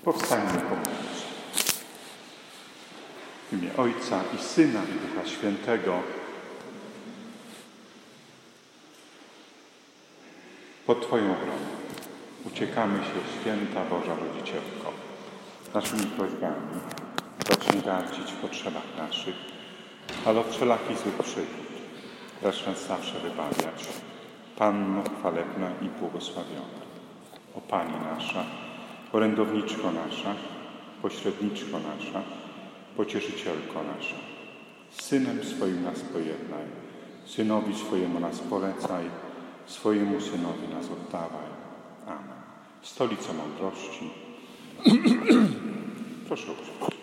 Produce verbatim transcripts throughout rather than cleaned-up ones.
Powstańmy pomódlmy się. W imię Ojca i Syna i Ducha Świętego. Pod Twoją obronę uciekamy się, Święta Boża Rodzicielko. Naszymi prośbami zacznij gardzić w potrzebach naszych, ale od wszelakich złych przygód racz nas zawsze wybawiać. Panno chwalebna i błogosławiona, o Pani nasza, orędowniczko nasza, pośredniczko nasza, pocieszycielko nasza. Z Synem swoim nas pojednaj, Synowi swojemu nas polecaj, swojemu Synowi nas oddawaj. Amen. Stolico mądrości. Proszę usiąść.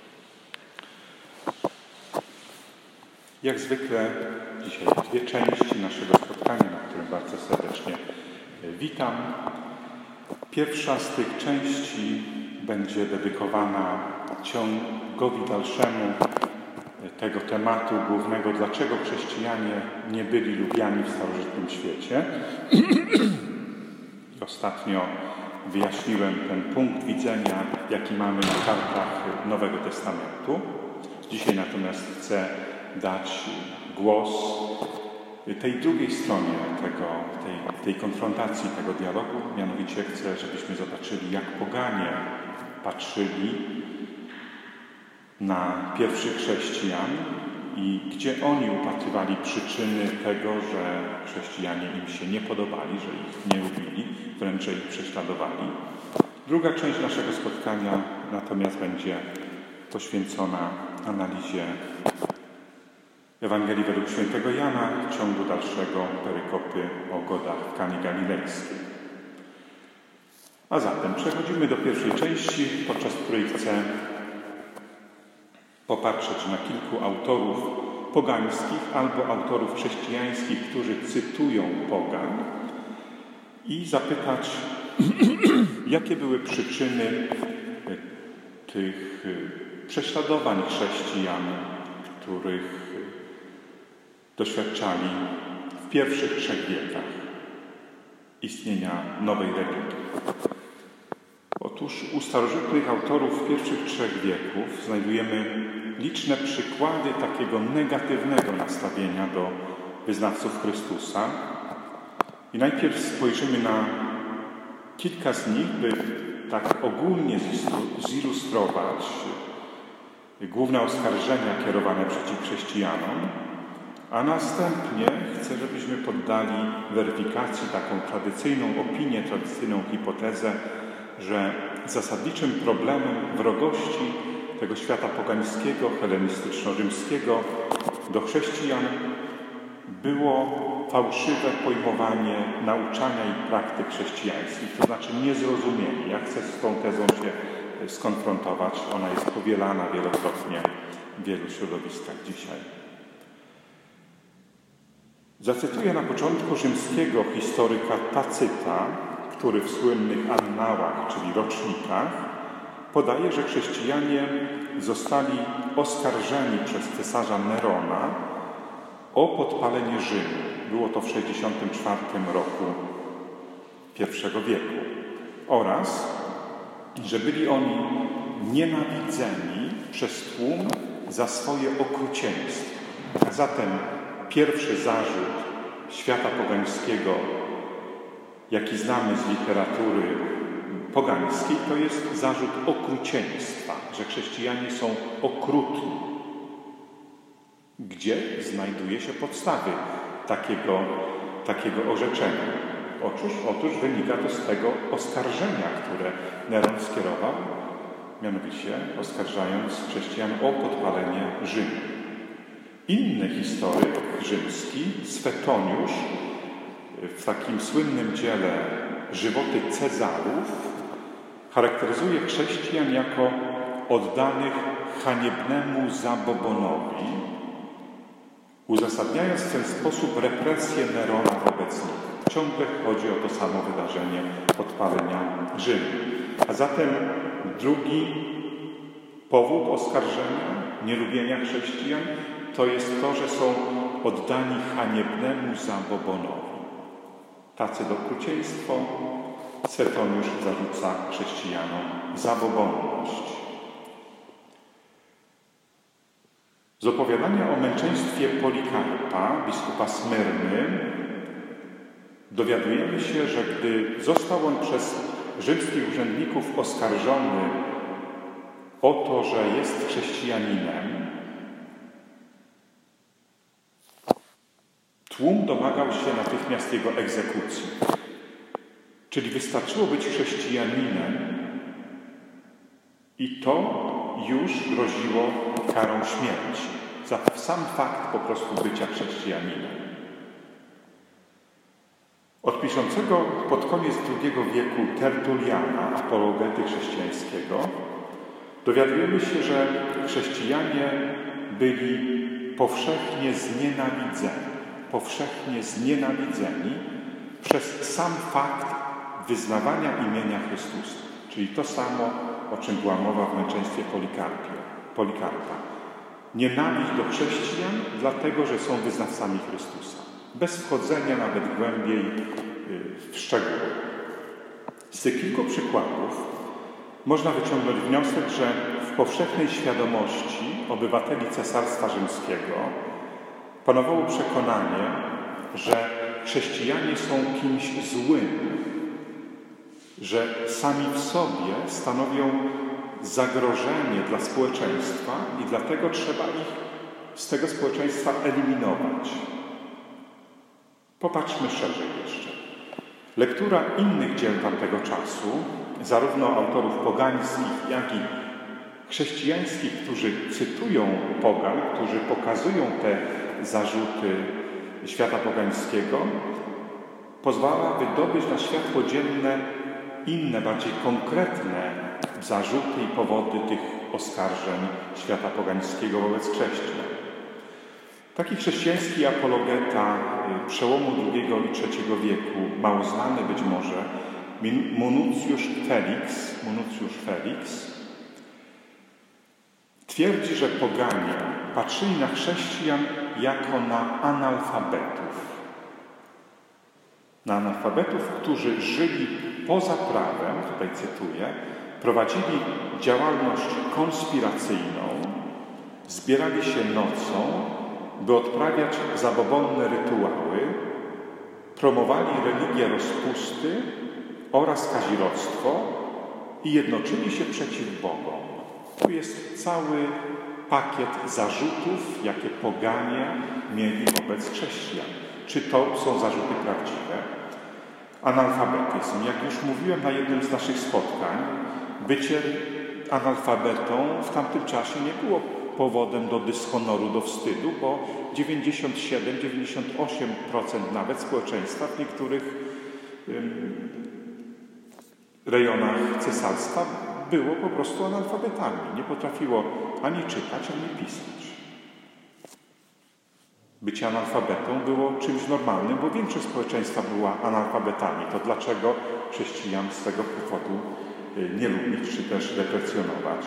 Jak zwykle dzisiaj dwie części naszego spotkania, na którym bardzo serdecznie witam. Pierwsza z tych części będzie dedykowana ciągowi dalszemu tego tematu głównego, dlaczego chrześcijanie nie byli lubiani w starożytnym świecie. Ostatnio wyjaśniłem ten punkt widzenia, jaki mamy na kartach Nowego Testamentu. Dzisiaj natomiast chcę dać głos tej drugiej stronie tego, tej, tej konfrontacji, tego dialogu. Mianowicie chcę, żebyśmy zobaczyli, jak poganie patrzyli na pierwszych chrześcijan i gdzie oni upatrywali przyczyny tego, że chrześcijanie im się nie podobali, że ich nie lubili, wręcz że ich prześladowali. Druga część naszego spotkania natomiast będzie poświęcona analizie Ewangelii według świętego Jana, ciągu dalszego perykopy o godach w Kanie Galilejskiej. A zatem przechodzimy do pierwszej części, podczas której chcę popatrzeć na kilku autorów pogańskich albo autorów chrześcijańskich, którzy cytują pogan i zapytać, jakie były przyczyny tych prześladowań chrześcijan, których doświadczali w pierwszych trzech wiekach istnienia nowej religii. Otóż u starożytnych autorów pierwszych trzech wieków znajdujemy liczne przykłady takiego negatywnego nastawienia do wyznawców Chrystusa. I najpierw spojrzymy na kilka z nich, by tak ogólnie zilustrować główne oskarżenia kierowane przeciw chrześcijanom, a następnie chcę, żebyśmy poddali weryfikacji taką tradycyjną opinię, tradycyjną hipotezę, że zasadniczym problemem wrogości tego świata pogańskiego, helenistyczno-rzymskiego do chrześcijan było fałszywe pojmowanie nauczania i praktyk chrześcijańskich, to znaczy niezrozumienie. Ja chcę z tą tezą się skonfrontować. Ona jest powielana wielokrotnie w wielu środowiskach dzisiaj. Zacytuję na początku rzymskiego historyka Tacyta, który w słynnych annałach, czyli rocznikach, podaje, że chrześcijanie zostali oskarżeni przez cesarza Nerona o podpalenie Rzymu. Było to w sześćdziesiątym czwartym roku pierwszego wieku. Oraz, że byli oni nienawidzeni przez tłum za swoje okrucieństwo. A zatem pierwszy zarzut świata pogańskiego, jaki znamy z literatury pogańskiej, to jest zarzut okrucieństwa, że chrześcijanie są okrutni. Gdzie znajduje się podstawy takiego, takiego orzeczenia? Otóż, otóż wynika to z tego oskarżenia, które Neron skierował, mianowicie oskarżając chrześcijan o podpalenie Rzymu. Inny historyk rzymski, Swetoniusz, w takim słynnym dziele Żywoty Cezarów, charakteryzuje chrześcijan jako oddanych haniebnemu zabobonowi, uzasadniając w ten sposób represję Nerona wobec nich. Ciągle chodzi o to samo wydarzenie podpalenia Rzymu. A zatem drugi powód oskarżenia, nielubienia chrześcijan, to jest to, że są oddani haniebnemu zabobonowi. Tacy okrucieństwo, Suetoniusz zarzuca chrześcijanom zabobonność. Z opowiadania o męczeństwie Polikarpa, biskupa Smyrny, dowiadujemy się, że gdy został on przez rzymskich urzędników oskarżony o to, że jest chrześcijaninem, tłum domagał się natychmiast jego egzekucji. Czyli wystarczyło być chrześcijaninem i to już groziło karą śmierci za sam fakt po prostu bycia chrześcijaninem. Od piszącego pod koniec drugiego wieku Tertuliana, apologety chrześcijańskiego, dowiadujemy się, że chrześcijanie byli powszechnie znienawidzeni, powszechnie znienawidzeni przez sam fakt wyznawania imienia Chrystusa. Czyli to samo, o czym była mowa w męczeństwie Polikarpa. Nienawiść do chrześcijan, dlatego że są wyznawcami Chrystusa. Bez wchodzenia nawet głębiej w szczegóły. Z tych kilku przykładów można wyciągnąć wniosek, że w powszechnej świadomości obywateli Cesarstwa Rzymskiego panowało przekonanie, że chrześcijanie są kimś złym, że sami w sobie stanowią zagrożenie dla społeczeństwa i dlatego trzeba ich z tego społeczeństwa eliminować. Popatrzmy szerzej jeszcze. Lektura innych dzieł tamtego czasu, zarówno autorów pogańskich, jak i chrześcijańskich, którzy cytują pogan, którzy pokazują te zarzuty świata pogańskiego, pozwala wydobyć na światło dzienne inne, bardziej konkretne zarzuty i powody tych oskarżeń świata pogańskiego wobec chrześcijan. Taki chrześcijański apologeta przełomu drugiego i trzeciego wieku, mało znany być może, Munucjusz Felix, Munucjusz Felix, twierdzi, że poganie patrzyli na chrześcijan jako na analfabetów. Na analfabetów, którzy żyli poza prawem, tutaj cytuję, prowadzili działalność konspiracyjną, zbierali się nocą, by odprawiać zabobonne rytuały, promowali religię rozpusty oraz kazirodztwo i jednoczyli się przeciw Bogom. Tu jest cały pakiet zarzutów, jakie poganie mieli wobec chrześcijan. Czy to są zarzuty prawdziwe? Analfabetyzm. Jak już mówiłem na jednym z naszych spotkań, bycie analfabetą w tamtym czasie nie było powodem do dyshonoru, do wstydu, bo dziewięćdziesiąt siedem do dziewięćdziesięciu ośmiu procent nawet społeczeństwa w niektórych ym, rejonach cesarstwa było po prostu analfabetami. Nie potrafiło ani czytać, ani pisać. Bycie analfabetą było czymś normalnym, bo większość społeczeństwa była analfabetami. To dlaczego chrześcijan z tego powodu nie lubić, czy też deprecjonować?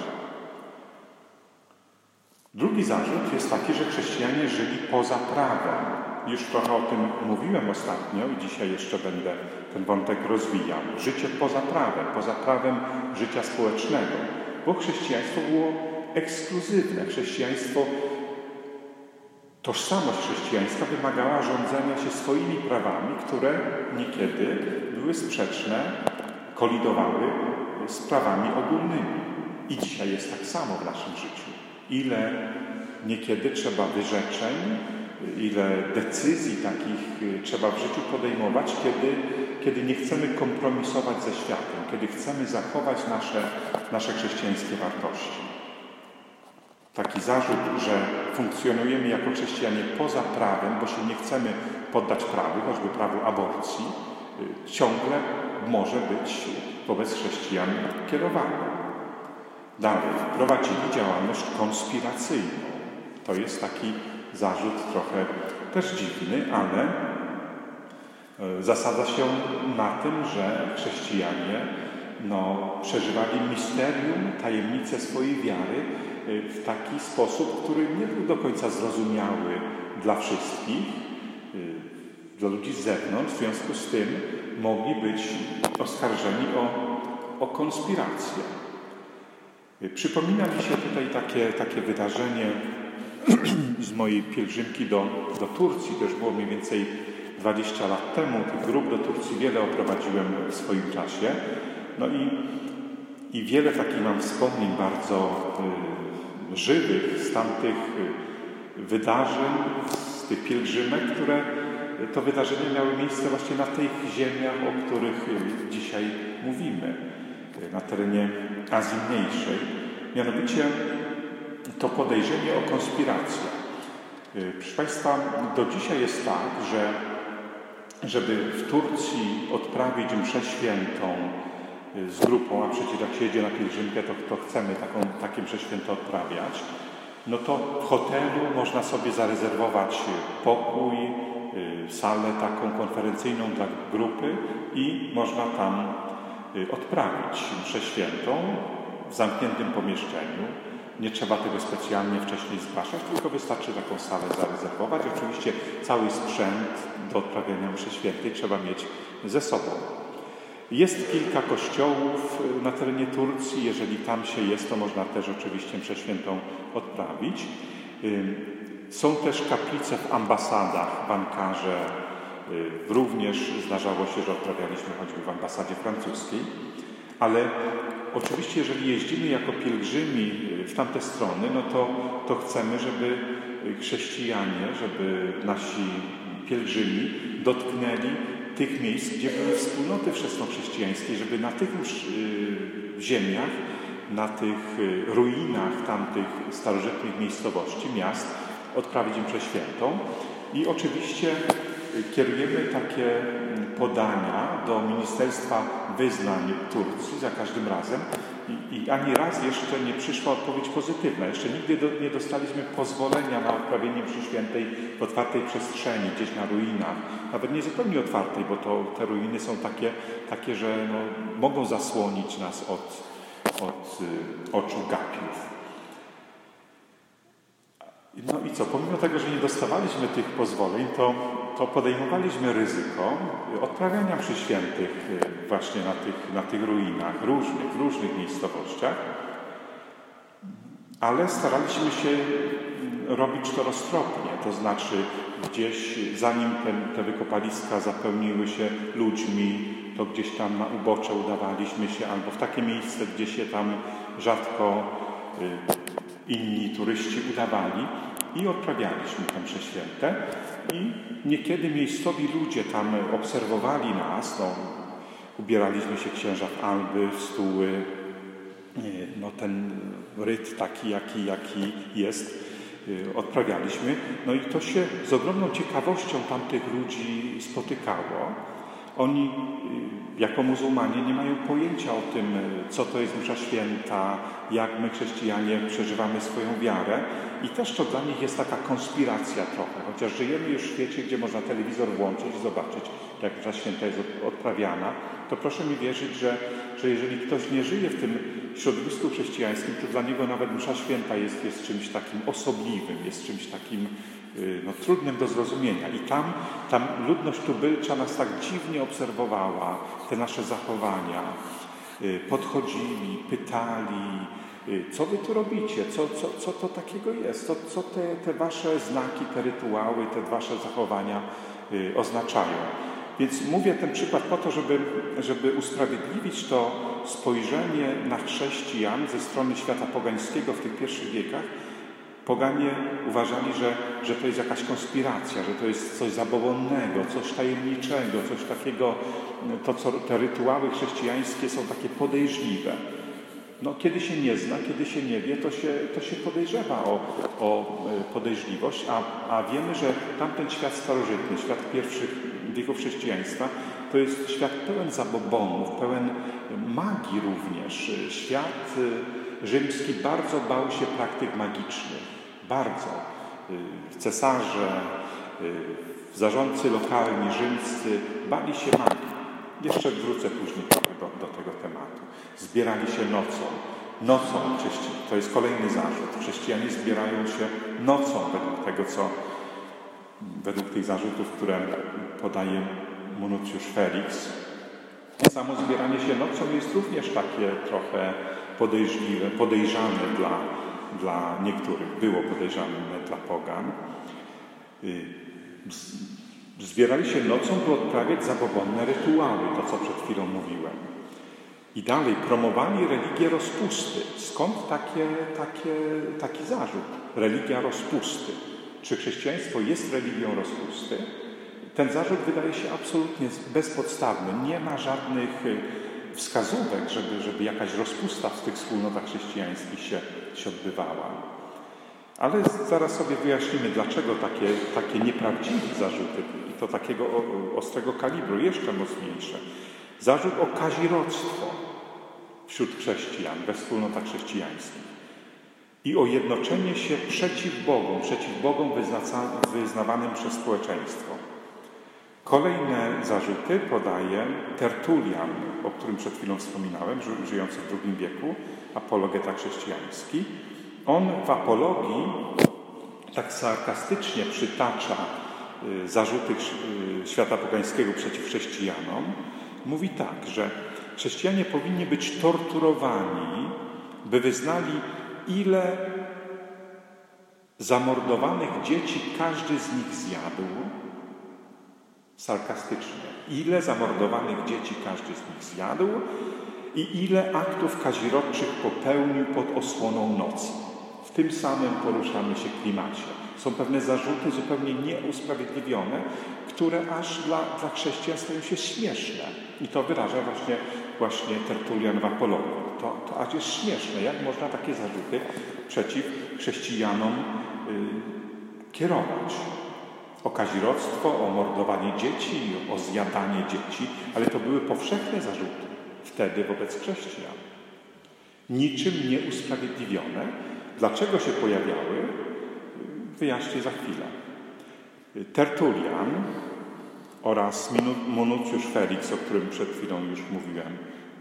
Drugi zarzut jest taki, że chrześcijanie żyli poza prawem. Już trochę o tym mówiłem ostatnio i dzisiaj jeszcze będę ten wątek rozwijał. Życie poza prawem, poza prawem życia społecznego. Bo chrześcijaństwo było ekskluzywne. Chrześcijaństwo, tożsamość chrześcijańska wymagała rządzenia się swoimi prawami, które niekiedy były sprzeczne, kolidowały z prawami ogólnymi. I dzisiaj jest tak samo w naszym życiu. Ile niekiedy trzeba wyrzeczeń, ile decyzji takich trzeba w życiu podejmować, kiedy, kiedy nie chcemy kompromisować ze światem, kiedy chcemy zachować nasze, nasze chrześcijańskie wartości. Taki zarzut, że funkcjonujemy jako chrześcijanie poza prawem, bo się nie chcemy poddać prawu, choćby prawu aborcji, ciągle może być wobec chrześcijan kierowany. Dalej, prowadzili działalność konspiracyjną. To jest taki zarzut trochę też dziwny, ale zasadza się na tym, że chrześcijanie no, przeżywali misterium, tajemnicę swojej wiary w taki sposób, który nie był do końca zrozumiały dla wszystkich, dla ludzi z zewnątrz. W związku z tym mogli być oskarżeni o, o konspirację. Przypomina mi się tutaj takie, takie wydarzenie z mojej pielgrzymki do, do Turcji. To już było mniej więcej dwadzieścia lat temu. Tych grup do Turcji wiele oprowadziłem w swoim czasie. No i, i wiele takich mam wspomnień bardzo y, żywych z tamtych y, wydarzeń, z tych pielgrzymek, które to wydarzenia miały miejsce właśnie na tych ziemiach, o których y, dzisiaj mówimy, y, na terenie Azji Mniejszej. Mianowicie to podejrzenie o konspirację. Proszę Państwa, do dzisiaj jest tak, że żeby w Turcji odprawić mszę świętą z grupą, a przecież jak się jedzie na pielgrzymkę, to, to chcemy taką, takie mszę święte odprawiać, no to w hotelu można sobie zarezerwować pokój, salę taką konferencyjną dla grupy i można tam odprawić mszę świętą w zamkniętym pomieszczeniu. Nie trzeba tego specjalnie wcześniej zgłaszać, tylko wystarczy taką salę zarezerwować. Oczywiście cały sprzęt do odprawiania mszy świętej trzeba mieć ze sobą. Jest kilka kościołów na terenie Turcji. Jeżeli tam się jest, to można też oczywiście mszę świętą odprawić. Są też kaplice w ambasadach, w Ankarze. Również zdarzało się, że odprawialiśmy choćby w ambasadzie francuskiej. Ale oczywiście, jeżeli jeździmy jako pielgrzymi w tamte strony, no to, to chcemy, żeby chrześcijanie, żeby nasi pielgrzymi dotknęli tych miejsc, gdzie były wspólnoty wczesnochrześcijańskie, żeby na tych ziemiach, na tych ruinach tamtych starożytnych miejscowości, miast odprawić mszę świętą. I oczywiście kierujemy takie podania do Ministerstwa Wyznań Turcji za każdym razem i, i ani raz jeszcze nie przyszła odpowiedź pozytywna. Jeszcze nigdy do, nie dostaliśmy pozwolenia na odprawienie mszy świętej w otwartej przestrzeni, gdzieś na ruinach. Nawet nie zupełnie otwartej, bo to, te ruiny są takie, takie że no, mogą zasłonić nas od, od y, oczu gapiów. No i co? Pomimo tego, że nie dostawaliśmy tych pozwoleń, to, to podejmowaliśmy ryzyko odprawiania mszy świętych właśnie na tych, na tych ruinach różnych, w różnych miejscowościach, ale staraliśmy się robić to roztropnie, to znaczy gdzieś zanim te, te wykopaliska zapełniły się ludźmi, to gdzieś tam na ubocze udawaliśmy się albo w takie miejsce, gdzie się tam rzadko inni turyści udawali i odprawialiśmy te msze święte i niekiedy miejscowi ludzie tam obserwowali nas, no, ubieraliśmy się księża w alby, w stuły, no ten ryt taki, jaki, jaki jest, odprawialiśmy. No i to się z ogromną ciekawością tamtych ludzi spotykało. Oni jako muzułmanie nie mają pojęcia o tym, co to jest msza święta, jak my chrześcijanie przeżywamy swoją wiarę i też to dla nich jest taka konspiracja trochę, chociaż żyjemy już w świecie, gdzie można telewizor włączyć i zobaczyć, jak msza święta jest odprawiana, to proszę mi wierzyć, że, że jeżeli ktoś nie żyje w tym środowisku chrześcijańskim, to dla niego nawet msza święta jest, jest czymś takim osobliwym, jest czymś takim no, trudnym do zrozumienia. I tam, tam ludność tubylcza nas tak dziwnie obserwowała, te nasze zachowania. Podchodzili, pytali, co wy tu robicie, co, co, co to takiego jest, co, co te, te wasze znaki, te rytuały, te wasze zachowania oznaczają. Więc mówię ten przykład po to, żeby, żeby usprawiedliwić to spojrzenie na chrześcijan ze strony świata pogańskiego w tych pierwszych wiekach. Poganie uważali, że, że to jest jakaś konspiracja, że to jest coś zabobonnego, coś tajemniczego, coś takiego, to co te rytuały chrześcijańskie są takie podejrzliwe. No, kiedy się nie zna, kiedy się nie wie, to się, to się podejrzewa o, o podejrzliwość, a, a wiemy, że tamten świat starożytny, świat pierwszych wieków chrześcijaństwa, to jest świat pełen zabobonów, pełen magii również. Świat rzymski bardzo bał się praktyk magicznych. Bardzo. Cesarze, zarządcy lokalni, rzymscy bali się magii. Jeszcze wrócę później do, do tego tematu. Zbierali się nocą. Nocą, to jest kolejny zarzut. Chrześcijanie zbierają się nocą według tego, co według tych zarzutów, które podaje Munucjusz Felix. Samo zbieranie się nocą jest również takie trochę podejrzliwe, podejrzane dla, dla niektórych. Było podejrzane dla pogan. Zbierali się nocą, by odprawiać zabobonne rytuały, to co przed chwilą mówiłem. I dalej promowali religię rozpusty. Skąd takie, takie, taki zarzut? Religia rozpusty. Czy chrześcijaństwo jest religią rozpusty? Ten zarzut wydaje się absolutnie bezpodstawny. Nie ma żadnych wskazówek, żeby, żeby jakaś rozpusta w tych wspólnotach chrześcijańskich się, się odbywała. Ale zaraz sobie wyjaśnimy, dlaczego takie, takie nieprawdziwe zarzuty, i to takiego ostrego kalibru, jeszcze mocniejsze. Zarzut o kazirodztwo wśród chrześcijan, we wspólnotach chrześcijańskich. I o jednoczenie się przeciw Bogom, przeciw Bogom wyznawanym przez społeczeństwo. Kolejne zarzuty podaje Tertulian, o którym przed chwilą wspominałem, żyjący w drugim wieku, apologeta chrześcijański. On w apologii tak sarkastycznie przytacza zarzuty świata pogańskiego przeciw chrześcijanom. Mówi tak, że chrześcijanie powinni być torturowani, by wyznali, ile zamordowanych dzieci każdy z nich zjadł. Sarkastycznie. Ile zamordowanych dzieci każdy z nich zjadł i ile aktów kazirodczych popełnił pod osłoną nocy. W tym samym poruszamy się klimacie. Są pewne zarzuty zupełnie nieusprawiedliwione, które aż dla, dla chrześcijan stają się śmieszne. I to wyraża właśnie, właśnie Tertulian w Apologii. To, to aż jest śmieszne. Jak można takie zarzuty przeciw chrześcijanom yy, kierować? O kazirodztwo, o mordowanie dzieci, o zjadanie dzieci, ale to były powszechne zarzuty wtedy wobec chrześcijan. Niczym nieusprawiedliwione. Dlaczego się pojawiały? Wyjaśnię za chwilę. Tertulian oraz Minuciusz Felix, o którym przed chwilą już mówiłem,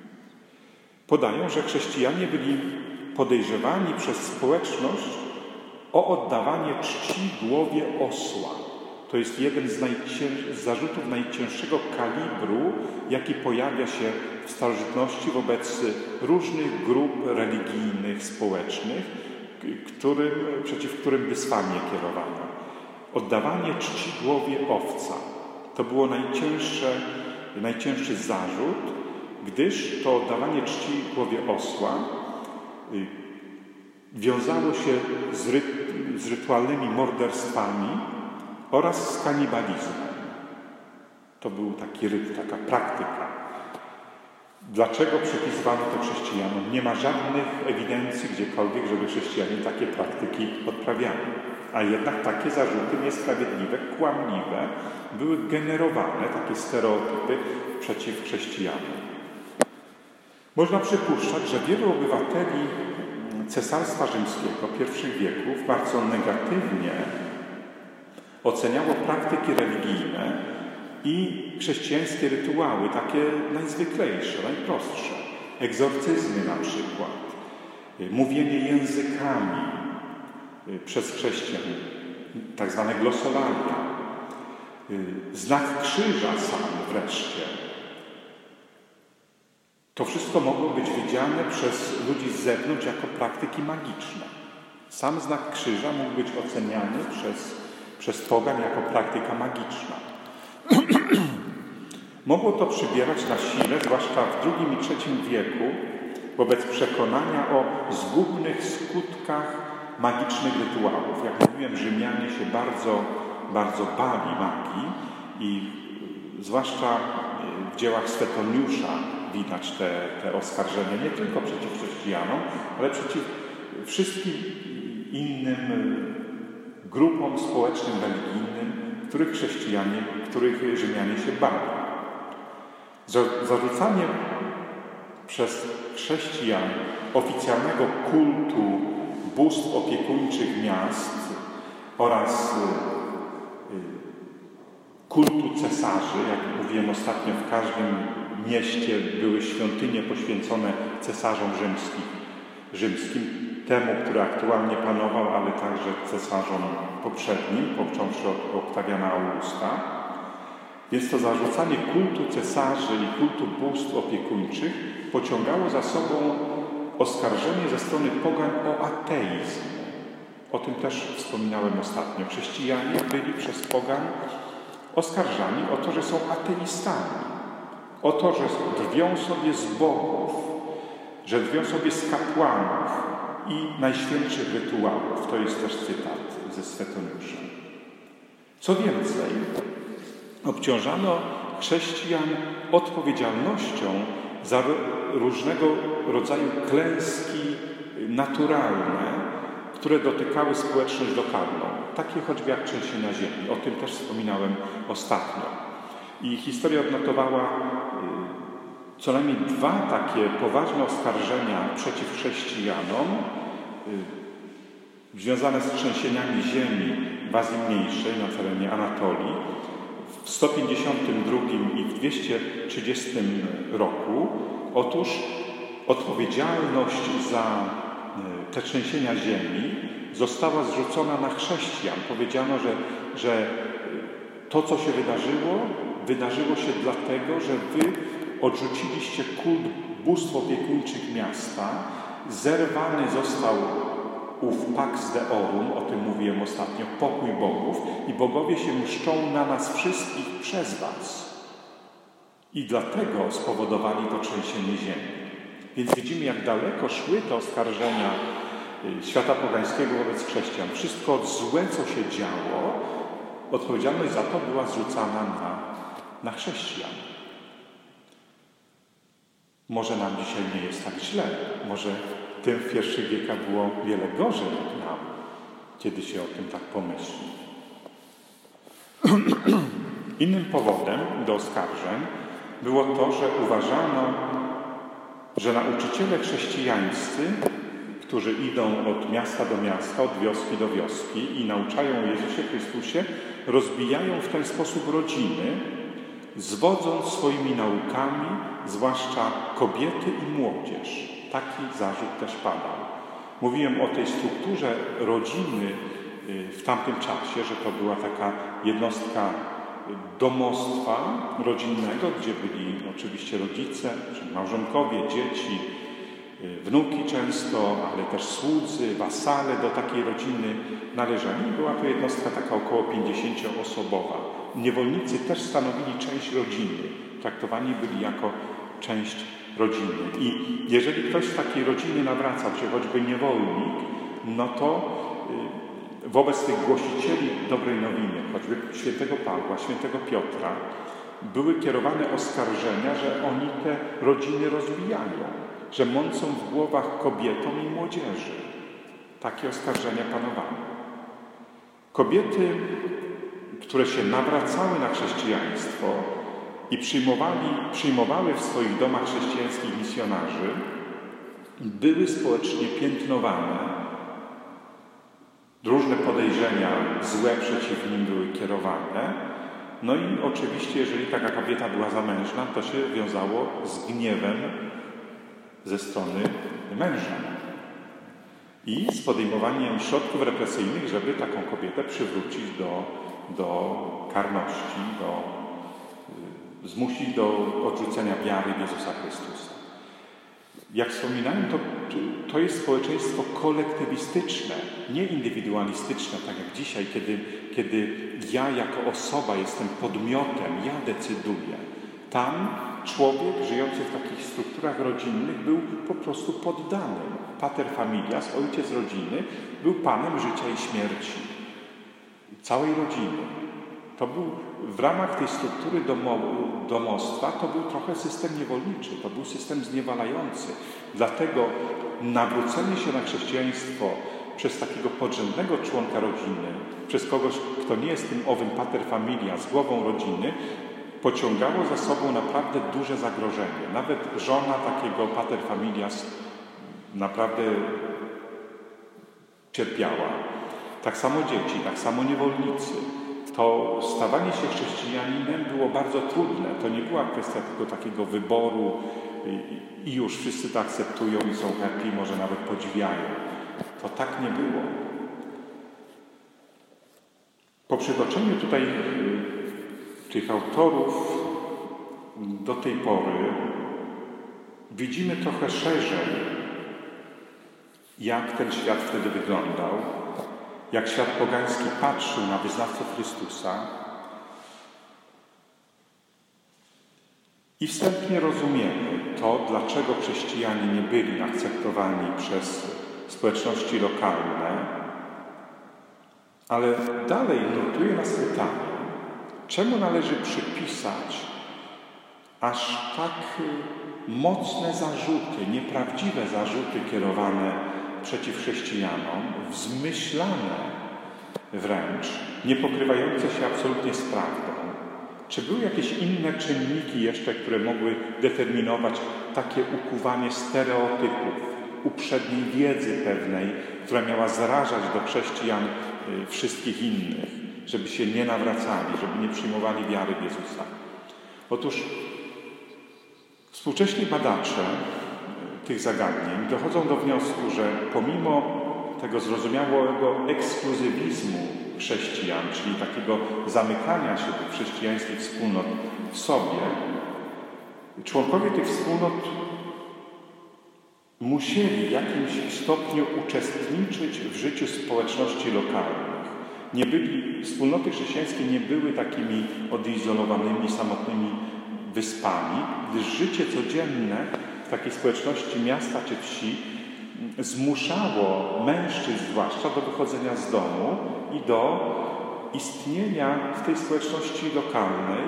podają, że chrześcijanie byli podejrzewani przez społeczność o oddawanie czci głowie osła. To jest jeden z, najcięż- z zarzutów najcięższego kalibru, jaki pojawia się w starożytności wobec różnych grup religijnych, społecznych, którym, przeciw którym wysłanie kierowano. Oddawanie czci głowie owca. To było najcięższe, najcięższy zarzut, gdyż to oddawanie czci głowie osła y, wiązało się z, ry, z rytualnymi morderstwami oraz z kanibalizmem. To był taki ryt, taka praktyka. Dlaczego przypisywano to chrześcijanom? Nie ma żadnych ewidencji gdziekolwiek, żeby chrześcijanie takie praktyki odprawiali. A jednak takie zarzuty niesprawiedliwe, kłamliwe były generowane, takie stereotypy przeciw chrześcijanom. Można przypuszczać, że wielu obywateli Cesarstwa Rzymskiego pierwszych wieków bardzo negatywnie oceniało praktyki religijne i chrześcijańskie rytuały, takie najzwyklejsze, najprostsze. Egzorcyzmy na przykład, mówienie językami przez chrześcijan, tak zwane glosolalia, znak krzyża sam wreszcie. To wszystko mogło być widziane przez ludzi z zewnątrz jako praktyki magiczne. Sam znak krzyża mógł być oceniany przez, przez pogan jako praktyka magiczna. Mogło to przybierać na sile, zwłaszcza w drugim i trzecim wieku, wobec przekonania o zgubnych skutkach magicznych rytuałów. Jak mówiłem, Rzymianie się bardzo, bardzo bali magii i zwłaszcza w dziełach Swetoniusza widać te, te oskarżenia nie tylko przeciw chrześcijanom, ale przeciw wszystkim innym grupom społecznym, religijnym, których chrześcijanie, których Rzymianie się bali. Zarzucanie przez chrześcijan oficjalnego kultu bóstw opiekuńczych miast oraz kultu cesarzy, jak mówiłem ostatnio, w każdym mieście były świątynie poświęcone cesarzom rzymskim, rzymskim temu, który aktualnie panował, ale także cesarzom poprzednim, począwszy od Oktawiana Augusta. Więc to zarzucanie kultu cesarzy i kultu bóstw opiekuńczych pociągało za sobą oskarżenie ze strony pogan o ateizm. O tym też wspominałem ostatnio. Chrześcijanie byli przez pogan oskarżani o to, że są ateistami, o to, że drwią sobie z bogów, że drwią sobie z kapłanów i najświętszych rytuałów. To jest też cytat ze Swetoniusza. Co więcej, obciążano chrześcijan odpowiedzialnością za różnego rodzaju klęski naturalne, które dotykały społeczność lokalną, takie choćby jak trzęsienia ziemi. O tym też wspominałem ostatnio. I historia odnotowała co najmniej dwa takie poważne oskarżenia przeciw chrześcijanom związane z trzęsieniami ziemi w Azji Mniejszej na terenie Anatolii w sto pięćdziesiątym drugim i w dwieście trzydziestym roku. Otóż odpowiedzialność za te trzęsienia ziemi została zrzucona na chrześcijan. Powiedziano, że, że to, co się wydarzyło, wydarzyło się dlatego, że wy odrzuciliście kult bóstw opiekuńczych miasta, zerwany został ów pax deorum, o tym mówiłem ostatnio, pokój bogów, i bogowie się mszczą na nas wszystkich przez was. I dlatego spowodowali to trzęsienie ziemi. Więc widzimy, jak daleko szły te oskarżenia świata pogańskiego wobec chrześcijan. Wszystko złe, co się działo, odpowiedzialność za to była zrzucana na, na chrześcijan. Może nam dzisiaj nie jest tak źle. Może tym w pierwszych wiekach było wiele gorzej jak nam, kiedy się o tym tak pomyśli. Innym powodem do oskarżeń było to, że uważano, że nauczyciele chrześcijańscy, którzy idą od miasta do miasta, od wioski do wioski i nauczają o Jezusie Chrystusie, rozbijają w ten sposób rodziny, zwodząc swoimi naukami zwłaszcza kobiety i młodzież. Taki zarzut też padał. Mówiłem o tej strukturze rodziny w tamtym czasie, że to była taka jednostka domostwa rodzinnego, gdzie byli oczywiście rodzice, małżonkowie, dzieci, wnuki często, ale też słudzy, wasale do takiej rodziny należeli. Była to jednostka taka około pięćdziesięcioosobowa. Niewolnicy też stanowili część rodziny. Traktowani byli jako część rodziny. I jeżeli ktoś z takiej rodziny nawracał się, choćby niewolnik, no to wobec tych głosicieli dobrej nowiny, choćby świętego Pawła, świętego Piotra, były kierowane oskarżenia, że oni te rodziny rozbijają, że mącą w głowach kobietom i młodzieży. Takie oskarżenia panowały. Kobiety, które się nawracały na chrześcijaństwo i przyjmowali, przyjmowały w swoich domach chrześcijańskich misjonarzy, były społecznie piętnowane. Różne podejrzenia złe przeciw nim były kierowane. No i oczywiście, jeżeli taka kobieta była zamężna, to się wiązało z gniewem ze strony męża i z podejmowaniem środków represyjnych, żeby taką kobietę przywrócić do, do karności, do, zmusić do odrzucenia wiary w Jezusa Chrystusa. Jak wspominałem, to, to jest społeczeństwo kolektywistyczne, nie indywidualistyczne, tak jak dzisiaj, kiedy, kiedy ja jako osoba jestem podmiotem, ja decyduję. Tam człowiek żyjący w takich strukturach rodzinnych był po prostu poddanym. Pater familias, ojciec rodziny, był panem życia i śmierci. Całej rodziny. To był w ramach tej struktury domo, domostwa, to był trochę system niewolniczy, to był system zniewalający. Dlatego nawrócenie się na chrześcijaństwo przez takiego podrzędnego członka rodziny, przez kogoś, kto nie jest tym owym pater familias, głową rodziny, pociągało za sobą naprawdę duże zagrożenie. Nawet żona takiego pater familias naprawdę cierpiała. Tak samo dzieci, tak samo niewolnicy. To stawanie się chrześcijaninem było bardzo trudne. To nie była kwestia tylko takiego wyboru i, i już wszyscy to akceptują i są happy, może nawet podziwiają. To tak nie było. Po przytoczeniu tutaj tych autorów do tej pory widzimy trochę szerzej, jak ten świat wtedy wyglądał, jak świat pogański patrzył na wyznawców Chrystusa i wstępnie rozumiemy to, dlaczego chrześcijanie nie byli akceptowani przez społeczności lokalne, ale dalej nurtuje nas pytanie, czemu należy przypisać aż tak mocne zarzuty, nieprawdziwe zarzuty kierowane przeciw chrześcijanom, wzmyślane wręcz, nie pokrywające się absolutnie z prawdą. Czy były jakieś inne czynniki jeszcze, które mogły determinować takie ukuwanie stereotypów, uprzedniej wiedzy pewnej, która miała zarażać do chrześcijan wszystkich innych, żeby się nie nawracali, żeby nie przyjmowali wiary w Jezusa? Otóż współcześni badacze tych zagadnień dochodzą do wniosku, że pomimo tego zrozumiałego ekskluzywizmu chrześcijan, czyli takiego zamykania się tych chrześcijańskich wspólnot w sobie, członkowie tych wspólnot musieli w jakimś stopniu uczestniczyć w życiu społeczności lokalnych. Nie byli, wspólnoty chrześcijańskie nie były takimi odizolowanymi, samotnymi wyspami, gdyż życie codzienne w takiej społeczności miasta czy wsi zmuszało mężczyzn zwłaszcza do wychodzenia z domu i do istnienia w tej społeczności lokalnej.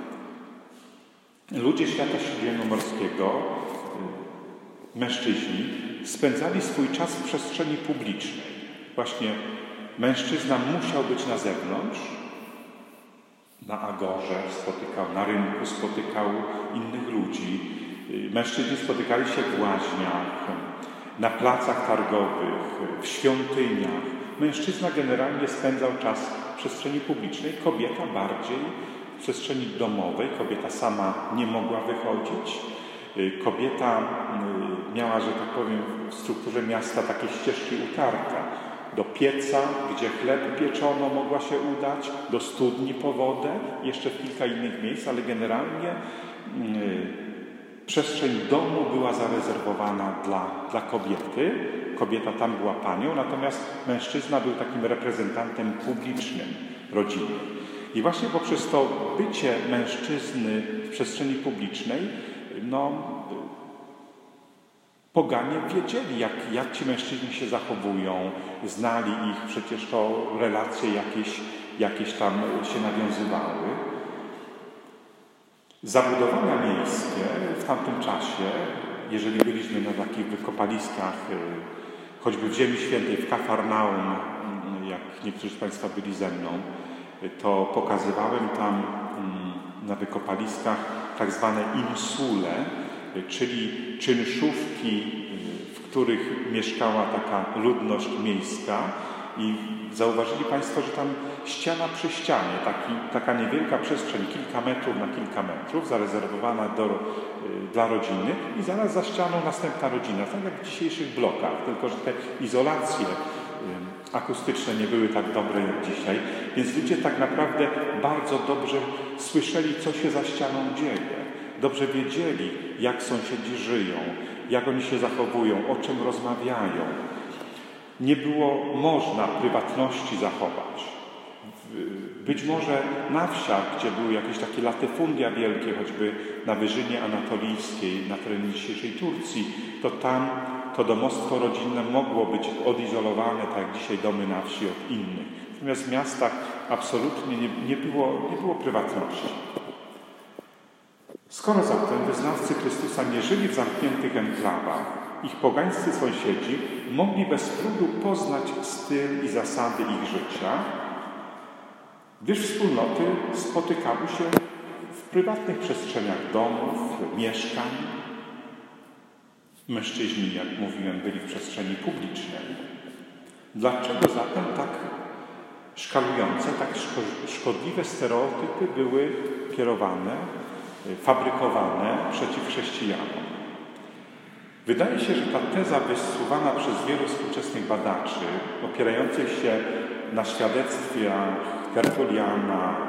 Ludzie świata śródziemnomorskiego, mężczyźni, spędzali swój czas w przestrzeni publicznej. Właśnie mężczyzna musiał być na zewnątrz, na agorze spotykał, na rynku spotykał innych ludzi. Mężczyźni spotykali się w łaźniach, na placach targowych, w świątyniach. Mężczyzna generalnie spędzał czas w przestrzeni publicznej, kobieta bardziej w przestrzeni domowej. Kobieta sama nie mogła wychodzić. Kobieta miała, że tak powiem, w strukturze miasta takie ścieżki utarte. Do pieca, gdzie chleb pieczono, mogła się udać, do studni po wodę, jeszcze w kilka innych miejsc, ale generalnie przestrzeń domu była zarezerwowana dla, dla kobiety. Kobieta tam była panią, natomiast mężczyzna był takim reprezentantem publicznym rodziny. I właśnie poprzez to bycie mężczyzny w przestrzeni publicznej, no, poganie wiedzieli, jak, jak ci mężczyźni się zachowują, znali ich, przecież to relacje jakieś, jakieś tam się nawiązywały. Zabudowania miejskie w tamtym czasie, jeżeli byliśmy na takich wykopaliskach, choćby w Ziemi Świętej, w Kafarnaum, jak niektórzy z Państwa byli ze mną, to pokazywałem tam na wykopaliskach tak zwane insule, czyli czynszówki, w których mieszkała taka ludność miejska i zauważyli Państwo, że tam ściana przy ścianie, taki, taka niewielka przestrzeń, kilka metrów na kilka metrów, zarezerwowana do, dla rodziny i zaraz za ścianą następna rodzina, tak jak w dzisiejszych blokach, tylko że te izolacje akustyczne nie były tak dobre jak dzisiaj, więc ludzie tak naprawdę bardzo dobrze słyszeli, co się za ścianą dzieje. Dobrze wiedzieli, jak sąsiedzi żyją, jak oni się zachowują, o czym rozmawiają. Nie było można prywatności zachować. Być może na wsiach, gdzie były jakieś takie latyfundia wielkie, choćby na Wyżynie Anatolijskiej, na terenie dzisiejszej Turcji, to tam to domostwo rodzinne mogło być odizolowane, tak jak dzisiaj domy na wsi, od innych. Natomiast w miastach absolutnie nie, nie, było, nie było prywatności. Skoro zatem wyznawcy Chrystusa nie żyli w zamkniętych enklawach, ich pogańscy sąsiedzi mogli bez trudu poznać styl i zasady ich życia, gdyż wspólnoty spotykały się w prywatnych przestrzeniach domów, mieszkań. Mężczyźni, jak mówiłem, byli w przestrzeni publicznej. Dlaczego zatem tak szkalujące, tak szkodliwe stereotypy były kierowane, fabrykowane przeciw chrześcijanom? Wydaje się, że ta teza wysuwana przez wielu współczesnych badaczy, opierających się na świadectwie Tertuliana,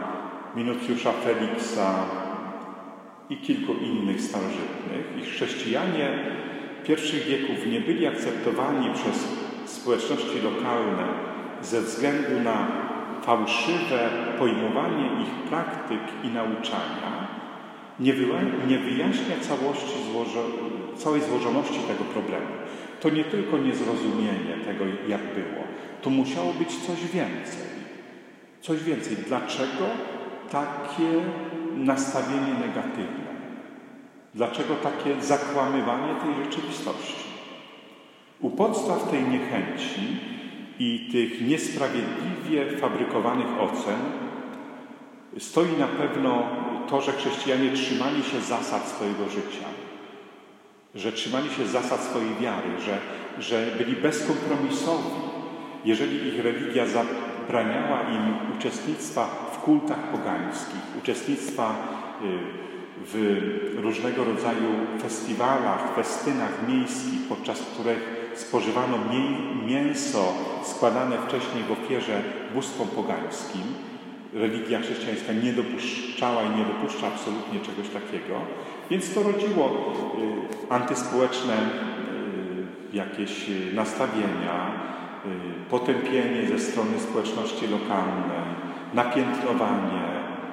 Minucjusza Feliksa i kilku innych starożytnych, iż chrześcijanie pierwszych wieków nie byli akceptowani przez społeczności lokalne ze względu na fałszywe pojmowanie ich praktyk i nauczania, nie, wyła- nie wyjaśnia całości złożo- całej złożoności tego problemu. To nie tylko niezrozumienie tego, jak było. Tu musiało być coś więcej. Coś więcej. Dlaczego takie nastawienie negatywne? Dlaczego takie zakłamywanie tej rzeczywistości? U podstaw tej niechęci i tych niesprawiedliwie fabrykowanych ocen stoi na pewno to, że chrześcijanie trzymali się zasad swojego życia, że trzymali się zasad swojej wiary, że, że byli bezkompromisowi. Jeżeli ich religia zabraniała im uczestnictwa w kultach pogańskich, uczestnictwa w różnego rodzaju festiwalach, festynach miejskich, podczas których spożywano mięso składane wcześniej w ofierze bóstwom pogańskim, religia chrześcijańska nie dopuszczała i nie dopuszcza absolutnie czegoś takiego, więc to rodziło y, antyspołeczne y, jakieś nastawienia, y, potępienie ze strony społeczności lokalnej, napiętnowanie.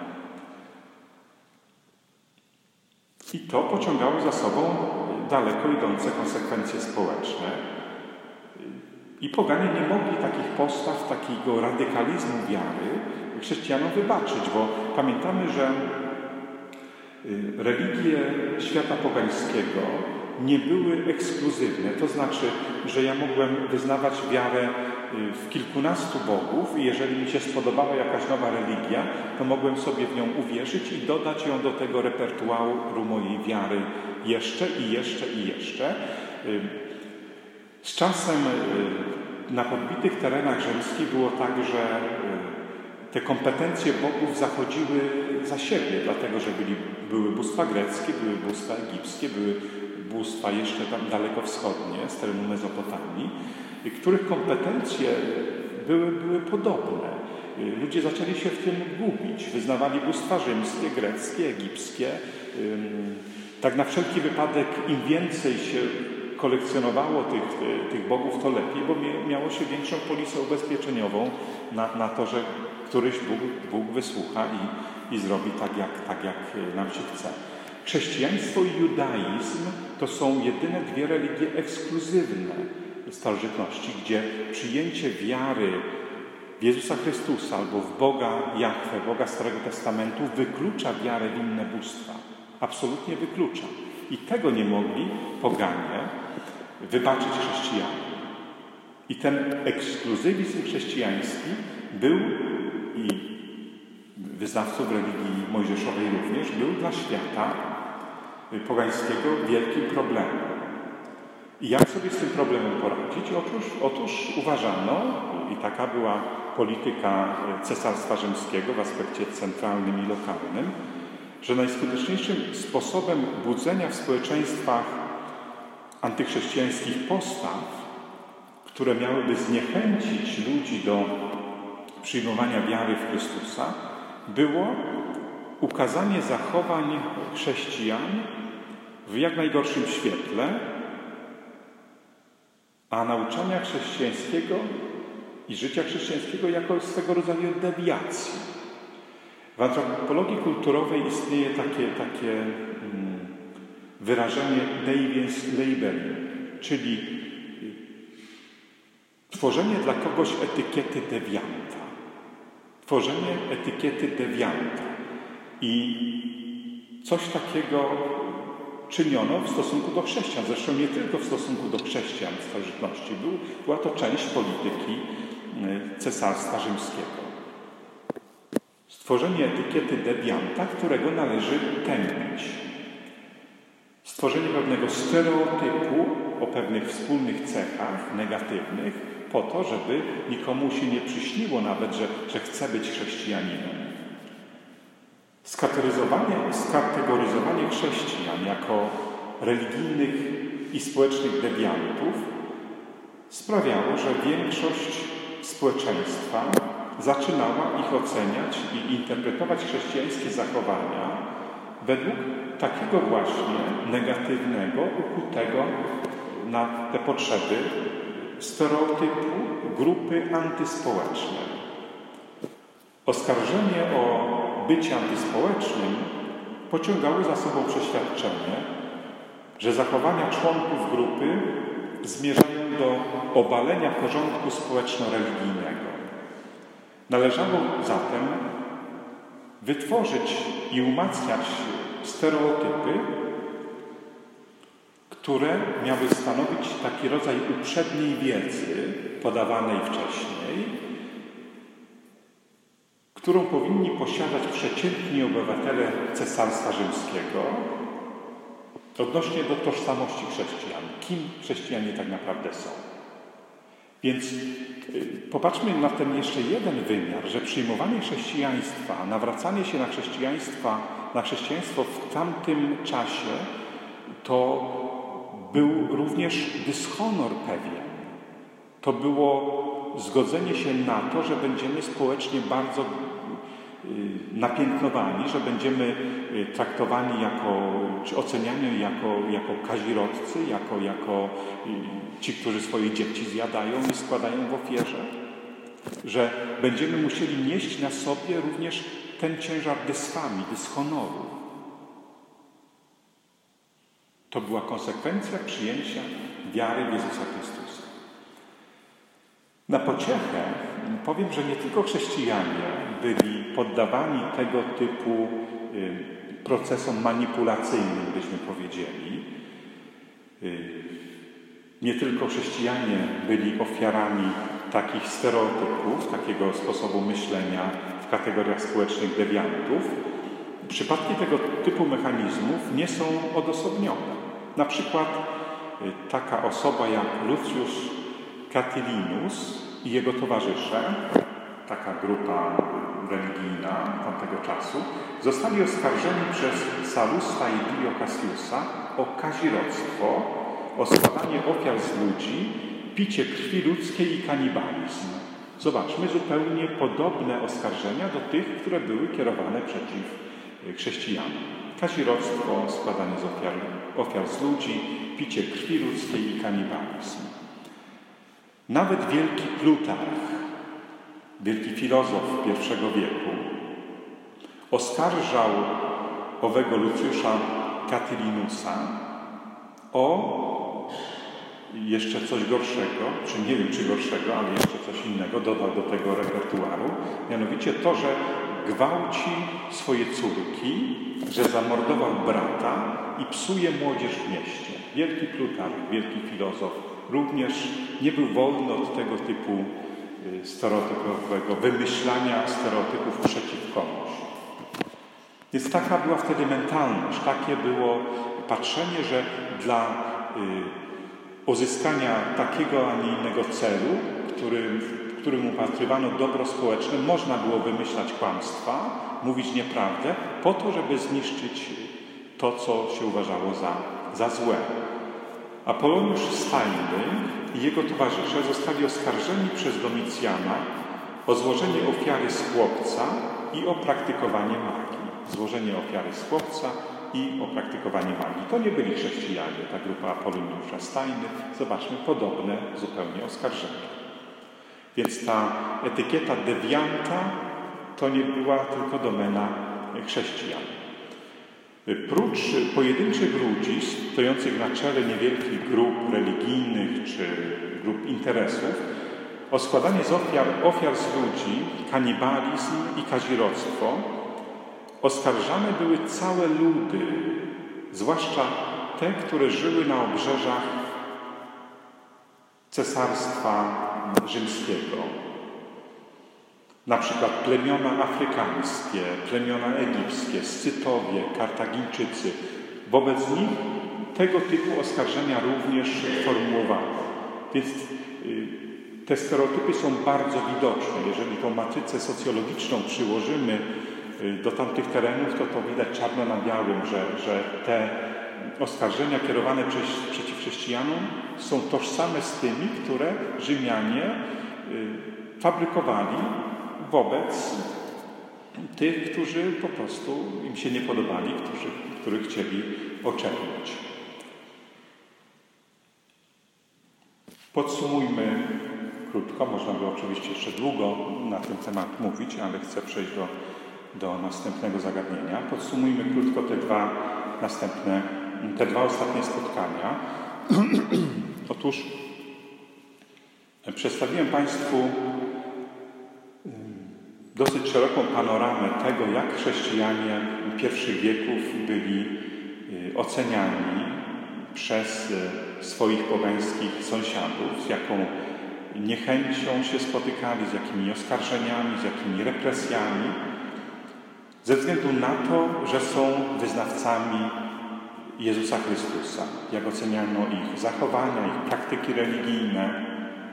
I to pociągało za sobą daleko idące konsekwencje społeczne. I poganie nie mogli takich postaw, takiego radykalizmu wiary chrześcijanom wybaczyć, bo pamiętamy, że religie świata pogańskiego nie były ekskluzywne. To znaczy, że ja mogłem wyznawać wiarę w kilkunastu bogów i jeżeli mi się spodobała jakaś nowa religia, to mogłem sobie w nią uwierzyć i dodać ją do tego repertuaru mojej wiary jeszcze i jeszcze i jeszcze. Z czasem na podbitych terenach rzymskich było tak, że te kompetencje bogów zachodziły za siebie, dlatego że byli, były bóstwa greckie, były bóstwa egipskie, były bóstwa jeszcze tam daleko wschodnie, z terenu Mezopotamii, których kompetencje były, były podobne. Ludzie zaczęli się w tym gubić. Wyznawali bóstwa rzymskie, greckie, egipskie. Tak na wszelki wypadek im więcej się kolekcjonowało tych, tych bogów, to lepiej, bo miało się większą polisę ubezpieczeniową na, na to, że któryś Bóg, Bóg wysłucha i, i zrobi tak jak, tak, jak nam się chce. Chrześcijaństwo i judaizm to są jedyne dwie religie ekskluzywne starożytności, gdzie przyjęcie wiary w Jezusa Chrystusa albo w Boga Jahwe, Boga Starego Testamentu wyklucza wiarę w inne bóstwa. Absolutnie wyklucza. I tego nie mogli poganie wybaczyć chrześcijanie. I ten ekskluzywizm chrześcijański był i wyznawców religii mojżeszowej również był dla świata pogańskiego wielkim problemem. I jak sobie z tym problemem poradzić? Otóż, otóż uważano, i taka była polityka Cesarstwa Rzymskiego w aspekcie centralnym i lokalnym, że najskuteczniejszym sposobem budzenia w społeczeństwach antychrześcijańskich postaw, które miałyby zniechęcić ludzi do przyjmowania wiary w Chrystusa, było ukazanie zachowań chrześcijan w jak najgorszym świetle, a nauczania chrześcijańskiego i życia chrześcijańskiego jako swego rodzaju dewiacji. W antropologii kulturowej istnieje takie, takie mm, wyrażenie deviance labeling, czyli tworzenie dla kogoś etykiety dewianta. Tworzenie etykiety dewianta. I coś takiego czyniono w stosunku do chrześcijan. Zresztą nie tylko w stosunku do chrześcijan w starożytności. Był, była to część polityki Cesarstwa Rzymskiego. Stworzenie etykiety dewianta, którego należy tępić. Stworzenie pewnego stereotypu o pewnych wspólnych cechach negatywnych po to, żeby nikomu się nie przyśniło nawet, że, że chce być chrześcijaninem. Skategoryzowanie, skategoryzowanie chrześcijan jako religijnych i społecznych dewiantów sprawiało, że większość społeczeństwa zaczynała ich oceniać i interpretować chrześcijańskie zachowania według takiego właśnie negatywnego, ukutego na te potrzeby stereotypu grupy antyspołecznej. Oskarżenie o bycie antyspołecznym pociągało za sobą przeświadczenie, że zachowania członków grupy zmierzają do obalenia porządku społeczno-religijnego. Należało zatem wytworzyć i umacniać stereotypy, które miały stanowić taki rodzaj uprzedniej wiedzy podawanej wcześniej, którą powinni posiadać przeciętni obywatele Cesarstwa Rzymskiego odnośnie do tożsamości chrześcijan. Kim chrześcijanie tak naprawdę są. Więc popatrzmy na ten jeszcze jeden wymiar, że przyjmowanie chrześcijaństwa, nawracanie się na chrześcijaństwa, na chrześcijaństwo w tamtym czasie to był również dyshonor pewien. To było zgodzenie się na to, że będziemy społecznie bardzo napiętnowani, że będziemy traktowani jako, czy oceniani jako, jako kazirodcy, jako, jako ci, którzy swoje dzieci zjadają i składają w ofierze. Że będziemy musieli nieść na sobie również ten ciężar dysfamii, dyshonoru. To była konsekwencja przyjęcia wiary w Jezusa Chrystusa. Na pociechę powiem, że nie tylko chrześcijanie byli poddawani tego typu procesom manipulacyjnym, byśmy powiedzieli. Nie tylko chrześcijanie byli ofiarami takich stereotypów, takiego sposobu myślenia w kategoriach społecznych dewiantów. Przypadki tego typu mechanizmów nie są odosobnione. Na przykład taka osoba jak Lucius Catilinus i jego towarzysze, taka grupa religijna tamtego czasu, zostali oskarżeni przez Salusta i Dio Cassiusa o kazirodztwo, o składanie ofiar z ludzi, picie krwi ludzkiej i kanibalizm. Zobaczmy, zupełnie podobne oskarżenia do tych, które były kierowane przeciw chrześcijanom. Kazirodztwo, składanie z ofiar, ofiar z ludzi, picie krwi ludzkiej i kanibalizm. Nawet wielki Plutarch, wielki filozof pierwszego wieku, oskarżał owego Luciusza Catilinusa o jeszcze coś gorszego, czy nie wiem czy gorszego, ale jeszcze coś innego, dodał do tego repertuaru, mianowicie to, że gwałci swoje córki, że zamordował brata i psuje młodzież w mieście. Wielki Plutarch, wielki filozof, również nie był wolny od tego typu stereotypowego wymyślania stereotypów przeciw komuś. Więc taka była wtedy mentalność, takie było patrzenie, że dla y, uzyskania takiego, a nie innego celu, który, w którym upatrywano dobro społeczne, można było wymyślać kłamstwa, mówić nieprawdę, po to, żeby zniszczyć to, co się uważało za, za złe. Apoloniusz Stajny i jego towarzysze zostali oskarżeni przez Domicjana o złożenie ofiary z chłopca i o praktykowanie magii. Złożenie ofiary z chłopca i o praktykowanie magii. To nie byli chrześcijanie, ta grupa Apoloniusza Stajny. Zobaczmy, podobne zupełnie oskarżenia. Więc ta etykieta dewianta to nie była tylko domena chrześcijan. Prócz pojedynczych ludzi stojących na czele niewielkich grup religijnych czy grup interesów, o składanie z ofiar, ofiar z ludzi, kanibalizm i kazirodztwo oskarżane były całe ludy, zwłaszcza te, które żyły na obrzeżach Cesarstwa Rzymskiego. Na przykład plemiona afrykańskie, plemiona egipskie, Scytowie, Kartagińczycy. Wobec nich tego typu oskarżenia również formułowano. Więc te stereotypy są bardzo widoczne. Jeżeli tą matrycę socjologiczną przyłożymy do tamtych terenów, to to widać czarno na białym, że, że te oskarżenia kierowane przez, przeciw chrześcijanom są tożsame z tymi, które Rzymianie fabrykowali wobec tych, którzy po prostu im się nie podobali, którzy, których chcieli oczernić. Podsumujmy krótko, można by oczywiście jeszcze długo na ten temat mówić, ale chcę przejść do, do następnego zagadnienia. Podsumujmy krótko te dwa następne, te dwa ostatnie spotkania. Otóż przedstawiłem Państwu dosyć szeroką panoramę tego, jak chrześcijanie pierwszych wieków byli oceniani przez swoich pogańskich sąsiadów, z jaką niechęcią się spotykali, z jakimi oskarżeniami, z jakimi represjami, ze względu na to, że są wyznawcami Jezusa Chrystusa. Jak oceniano ich zachowania, ich praktyki religijne.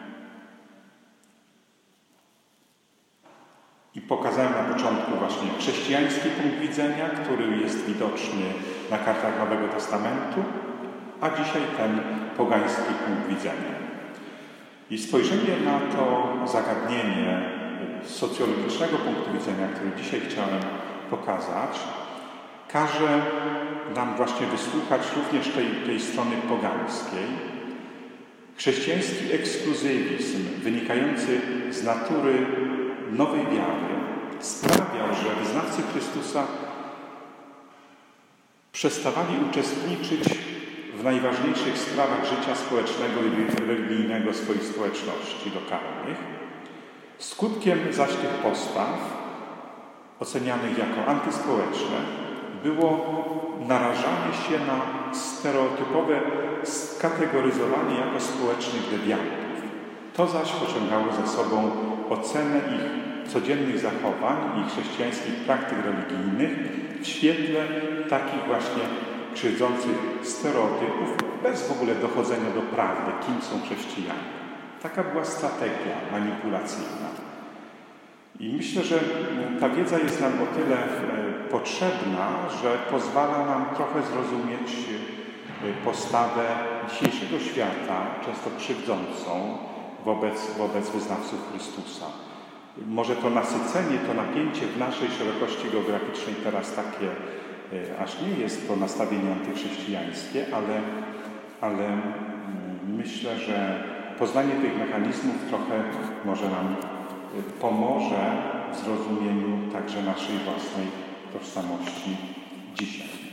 I pokazałem na początku właśnie chrześcijański punkt widzenia, który jest widoczny na kartach Nowego Testamentu, a dzisiaj ten pogański punkt widzenia. I spojrzenie na to zagadnienie z socjologicznego punktu widzenia, które dzisiaj chciałem pokazać, każe nam właśnie wysłuchać również tej, tej strony pogańskiej. Chrześcijański ekskluzywizm wynikający z natury nowej wiary sprawiał, że wyznawcy Chrystusa przestawali uczestniczyć w najważniejszych sprawach życia społecznego i religijnego swoich społeczności lokalnych. Skutkiem zaś tych postaw, ocenianych jako antyspołeczne, było narażanie się na stereotypowe skategoryzowanie jako społecznych dewiantów. To zaś pociągało za sobą ocenę ich codziennych zachowań i chrześcijańskich praktyk religijnych w świetle takich właśnie krzywdzących stereotypów, bez w ogóle dochodzenia do prawdy, kim są chrześcijanie. Taka była strategia manipulacyjna. I myślę, że ta wiedza jest nam o tyle potrzebna, że pozwala nam trochę zrozumieć postawę dzisiejszego świata, często krzywdzącą wobec, wobec wyznawców Chrystusa. Może to nasycenie, to napięcie w naszej szerokości geograficznej teraz takie aż nie jest to nastawienie antychrześcijańskie, ale, ale myślę, że poznanie tych mechanizmów trochę może nam pomoże w zrozumieniu także naszej własnej tożsamości dzisiaj.